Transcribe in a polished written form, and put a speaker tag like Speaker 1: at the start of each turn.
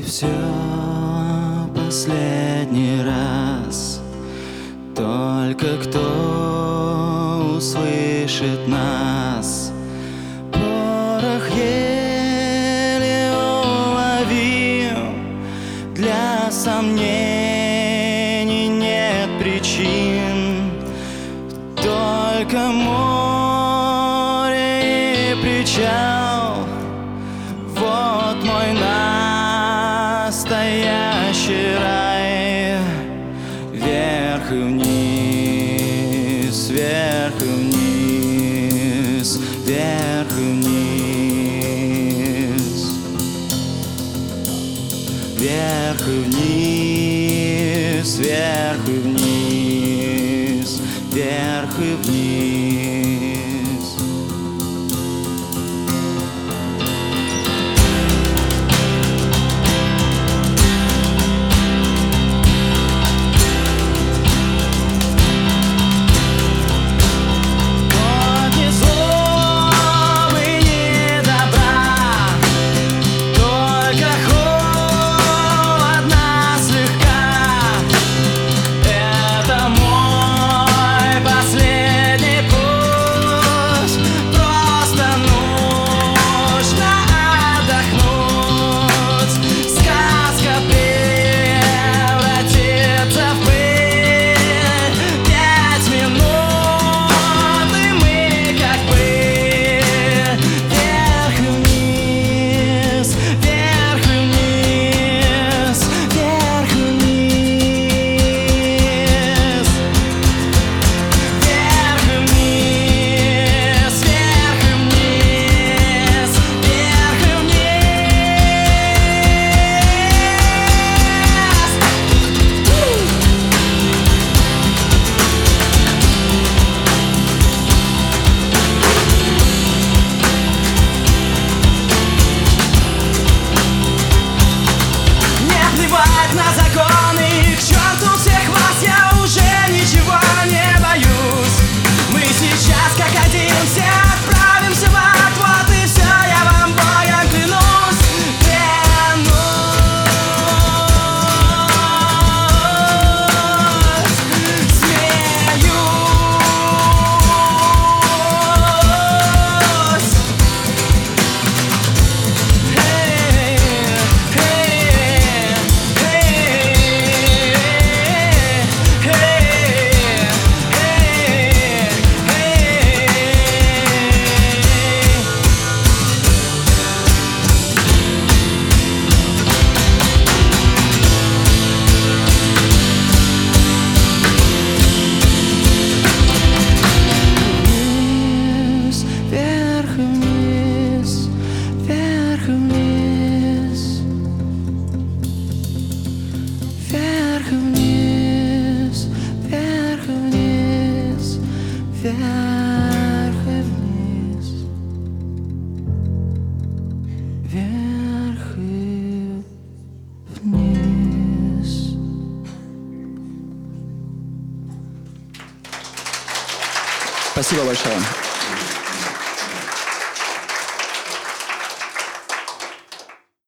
Speaker 1: И все последний раз. Только кто услышит нас? Порох еле уловим. Для сомнений нет причин. Только море и причал. Вот мой настоящий рай. Вверх и вниз, вверх и вниз, вверх и вниз, вверх и вниз, вверх и вниз, вверх и вниз.
Speaker 2: На законы, к черту всех вас, я уже ничего не боюсь. Мы сейчас как один все отправимся в ад, вот и все, я вам Богом клянусь, клянусь.
Speaker 1: Вверх и вниз, вверх и вниз.
Speaker 3: Спасибо большое.